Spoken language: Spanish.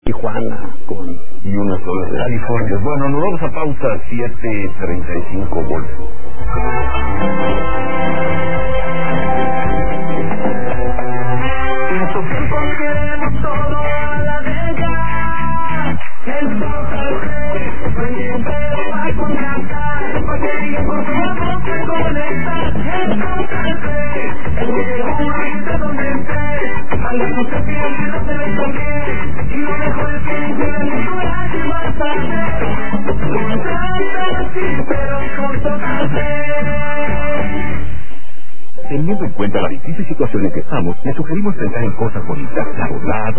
Tijuana con y una sola de California. Bueno, nos vamos a pausa, 7:35 volvemos. En su tiempo queremos todo a la vega. El total pero va con cantar, porque diga por favor se conecta. El total el video ahorita donde esté, algo se pierde, no se ve también, y lo mejor es que dice el coraje más tarde. No trata así, pero con total Teniendo en cuenta la difícil situación en que estamos, le sugerimos pensar en cosas bonitas, la bondad,